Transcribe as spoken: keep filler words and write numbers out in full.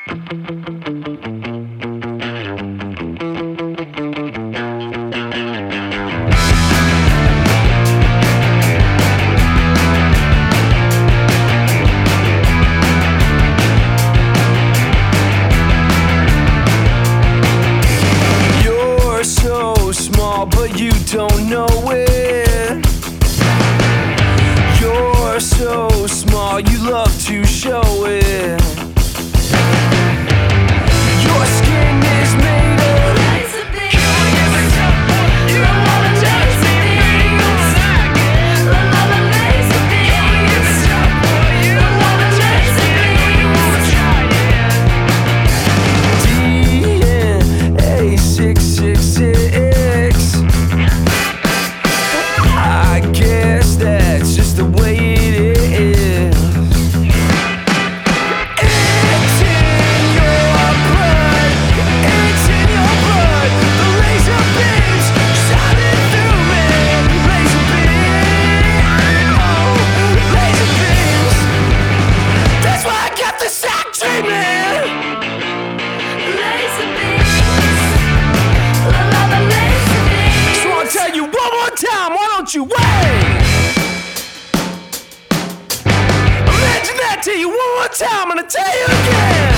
But you don't know it. You're so small, you love to show it. Your skin is made of laser beams. You don't wanna taste things. La la la laser beams. You don't wanna taste things. D N A six six six. I guess that's just the way it is. It's in your blood. It's in your blood. The laser beams shining through me. Laser beams. Laser beams. That's why I got the sack treatment. Laser beams. La la la laser beams. So I'll tell you one more time. Why don't you wait? Imagine that to you one more time, I'm gonna tell you again.